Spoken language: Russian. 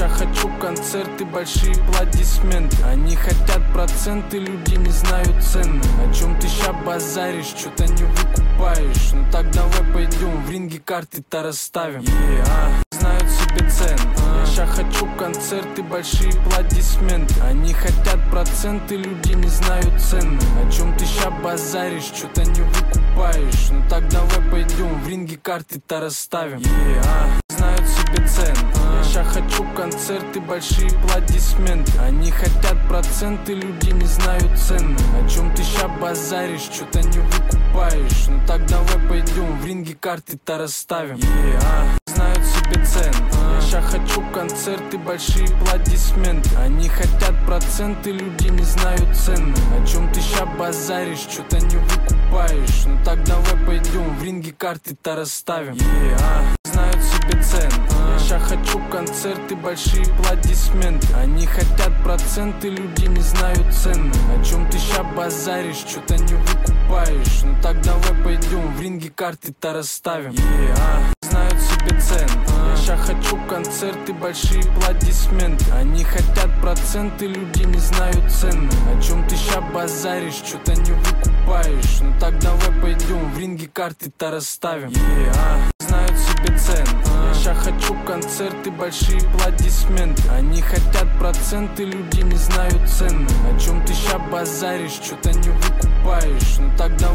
ща хочу концерты, большие аплодисменты. Они хотят проценты, люди не знают цены. О чем ты ща базаришь, что-то не выкупаешь. Ну так давай пойдем в ринге, карты-то расставим. Знают себе цены. Я ща хочу концерты, большие аплодисменты. Они хотят проценты, люди не знают цены. О чем ты ща базаришь, что-то не выкупаешь. Ну так давай пойдем в ринге, карты-то расставим. Знают себе цены. Я ща хочу концерты, большие аплодисменты. Они хотят проценты, люди не знают цены. О чем ты ща базаришь, что-то не выкупаешь. Ну так давай пойдем в ринге, карты-то расставим. Знают себе цены. Я ща хочу концерты, большие аплодисменты. Они хотят проценты, люди не знают цены. О чем ты ща базаришь, что-то не выкупаешь. Ну так давай пойдем в ринге, карты-то расставим. Знают себе цены. Я ща хочу концерты, большие аплодисменты. Они хотят проценты, люди не знают цены. О чем ты ща базаришь, что-то не выкупаешь. Ну так давай пойдем в ринге, карты-то расставим. Знают себе цены. Я ща хочу концерты, большие аплодисменты. Они хотят проценты, люди не знают цены. О чем ты ща базаришь, что-то не выкупаешь. Ну так давай пойдем в ринге, карты-то расставим. Знают себе цены. Я ща хочу концерты, большие аплодисменты. Они хотят проценты, люди не знают цены. О чем ты ща базаришь, что-то не выкупаешь. Ну так давай